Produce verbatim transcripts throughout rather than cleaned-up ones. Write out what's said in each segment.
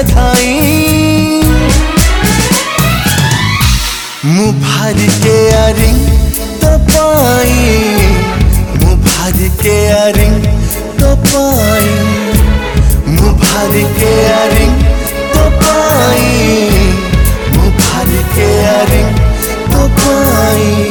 धाई मु भारी के यारिंग तो पाई मु भारी के यारिंग तो पाई मु भारी के यारिंग तो पाई मु भारी के यारिंग तो पाई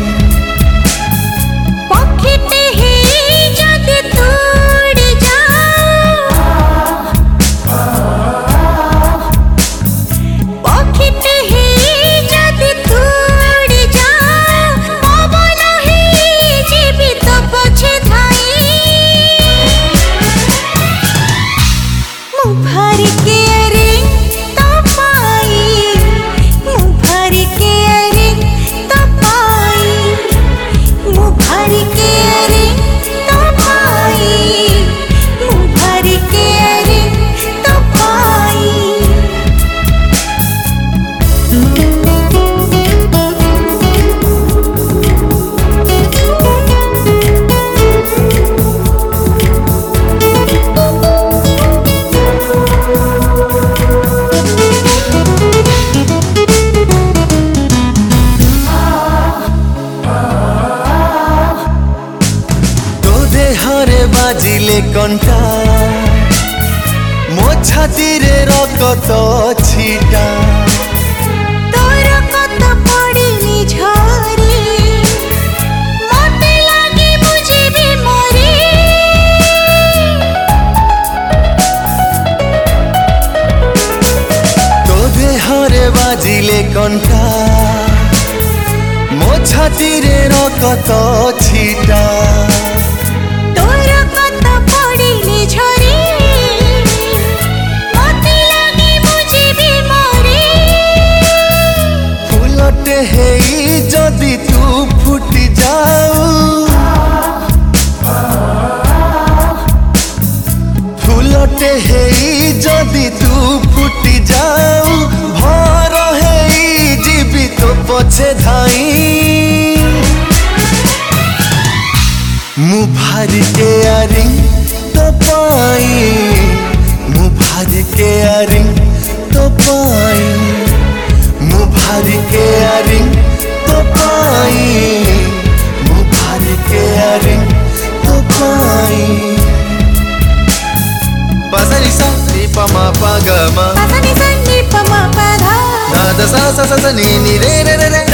हरे बाजिले कंटा मो छाती रे रकत छिटा तोर कत पड़िनी झरी मते लागे बुझिबी मोरी तो देहरे बाजिले कंटा मो छाती रे रकत छिटा हेई जदि तू फुटी जाऊ फूलटे हेई जदि तू फुटी जाऊ भर हेई जीवी तो पछे धाई मु भारी के यारिंग तो पाई मु भारी के यारिंग तो पाई मु भारी के यारिंग तो पाई मु भारी के यारिंग तो पाई पसनी सा नी प म प ग म पसनी सा नी प म प ध ध सा सा सा नी नी रे रे रे